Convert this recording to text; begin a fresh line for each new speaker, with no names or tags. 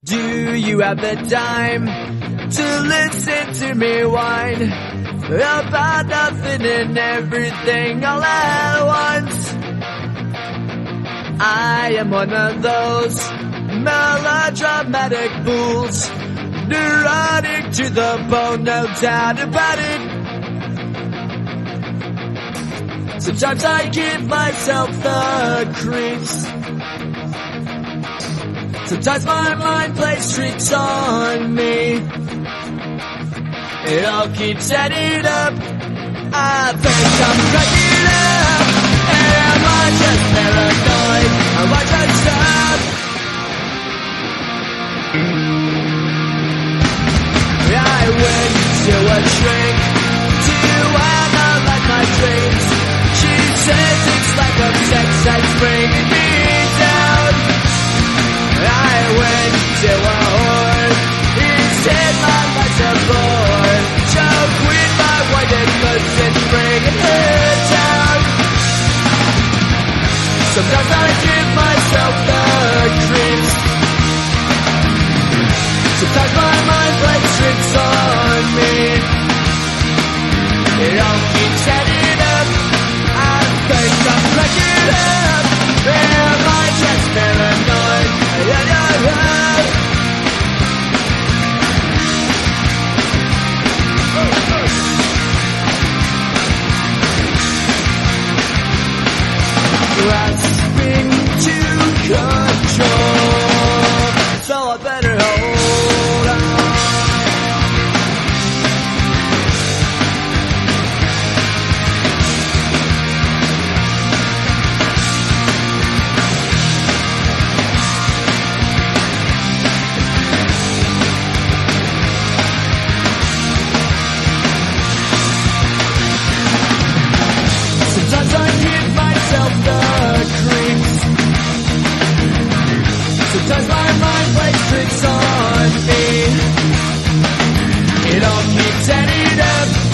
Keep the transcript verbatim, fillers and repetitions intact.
Do you have the time to listen to me whine about nothing and everything all at once? I am one of those melodramatic fools, neurotic to the bone, no doubt about it. Sometimes I give myself the creeps. Sometimes my mind plays tricks on me. It all keeps adding up. I think I'm cracking up. Am I just paranoid? Am I just up? I went to a shrink to analyze my dreams. She says it's like a sex that's bringing me down. I went to a whore. Instead my life's a bore. Choke with my white goods and bringing her down. Sometimes I give myself the creeps. Sometimes my mind plays tricks on me. It all keeps adding up. I think I'm cracking up. Am I just paranoid? Yeah, yeah, yeah. Grasping to control, so I better hold on. Sometimes I give myself the creeps. Sometimes my mind plays tricks on me. It all keeps adding up.